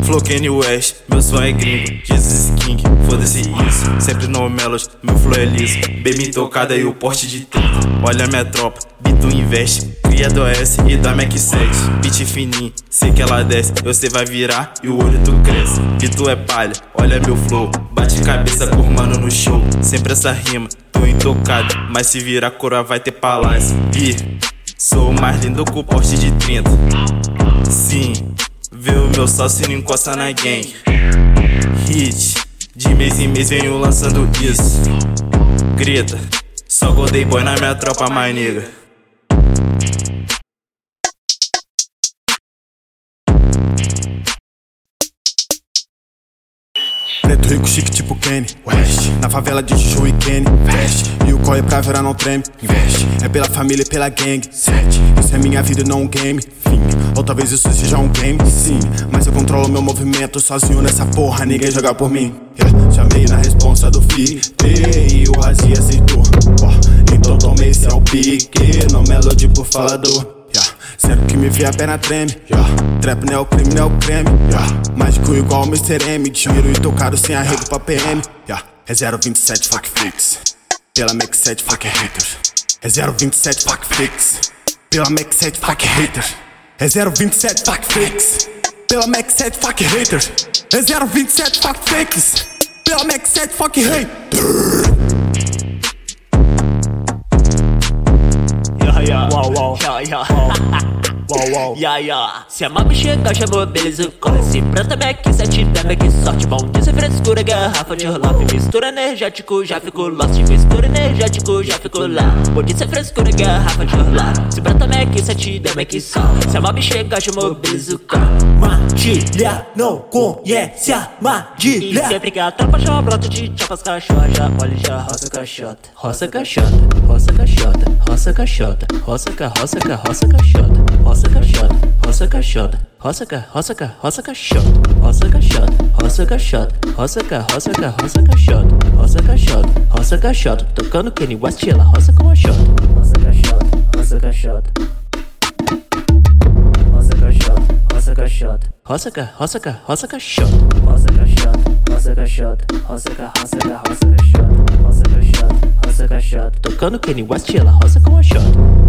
Flow Kanye West, meu som é gringo, Jesus King, foda-se isso. Sempre no Melody, meu flow é liso. Bem tocada e o porte de 30. Olha minha tropa, Bito investe. Cria do S e da Mac 7. Beat fininho, sei que ela desce. Você vai virar e o olho tu cresce. Bito é palha, olha meu flow. Bate cabeça com o mano no show. Sempre essa rima, tô intocado. Mas se virar coroa vai ter palácio. E sou o mais lindo com o porte de 30. Sim, vê o meu sócio e não encosta na gang. Hit, de mês em mês venho lançando isso. Grita, só Golden Boy na minha tropa mais negra. Preto rico chique tipo Kenny West. Na favela de Juju e Kenny Veste. E o corre pra virar não treme. Investe, é pela família e pela gang. 7, isso é minha vida e não um game. Fim, ou talvez isso seja um game. Sim, mas eu controlo meu movimento sozinho nessa porra, ninguém joga por mim. Chamei na responsa do FI e o Razi aceitou. Então tomei esse é o pique. No Melody por falador. Sendo que me vê a perna treme. Trap não é o crime, não é o creme. Mágico igual o Mr. M. Dinheiro e tocado sem arrego pra PM. É 027 fuck fix. Pela Mac 7 fuck haters. É 027 fuck fix. Pela Mac 7 fuck haters. É 027 fuck fix. Pela Mac 7 fuck haters. É 027 fuck fix. Pela Mac 7 fuck haters. Wow, wow, se a mama chega, chamou, beleza, corre. Se presta Mac 7, dá Mac sorte. Bom dia, sem frescura, garrafa de Orloff. Mistura energético, já ficou lost. Mistura energético, já ficou lá. Bom dia, sem frescura, garrafa de Orloff. Se presta Mac 7, dá Mac sorte. Se a mama chega, chamou, beleza, corre. Matilha, não conhece a Matilha. E sempre que a tropa chama, brota de chapas, cachorra. Já olha, já roça caixota. Roça caixota, roça caixota. Roça caixota, roça caixota. Roça caixota, roça caixota. Roça caixota, roça caixota. Roça caixota, roça caixota. Roça caixota, roça caixota. Tocando Kanye West, ela roça com a shot. Roça caixota, roça caixota. Roça caixota, roça caixota. Roça caixota. Roça caixota, roça caixota. Roça caixota, roça caixota. Tocando Kanye West, ela roça com a shot.